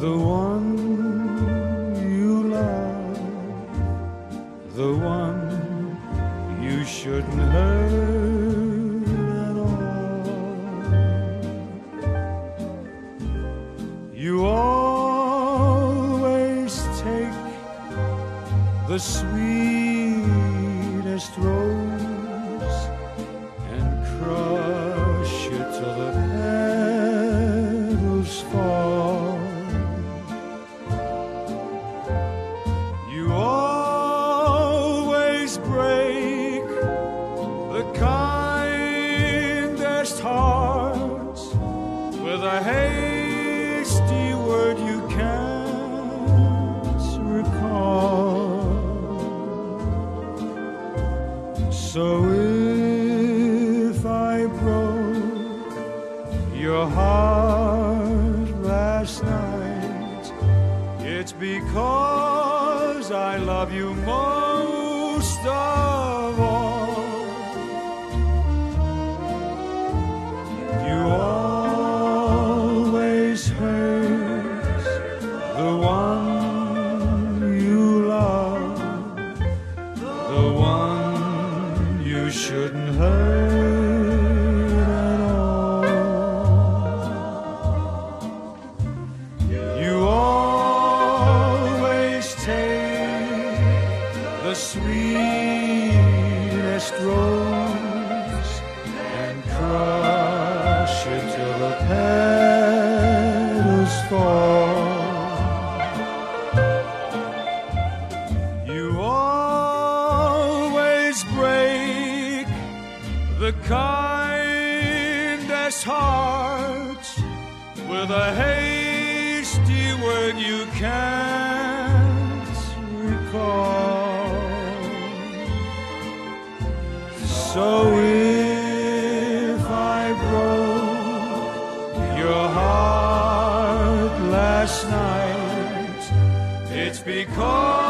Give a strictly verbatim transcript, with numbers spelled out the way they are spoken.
the one you love, the one you shouldn't hurt at all. You always take the sweetest rose and crush it till the petals fall. You always break the kindest hearts with a hasty word you can't recall. So if I broke your heart last night, it's because I love you most of all. You always hurt the one you love, the one you shouldn't hurt at all. You always take the sweetest rose and crush it till the petals fall. You always break the kindest hearts with a hasty word you can't recall. So if I broke your heart last night, it's because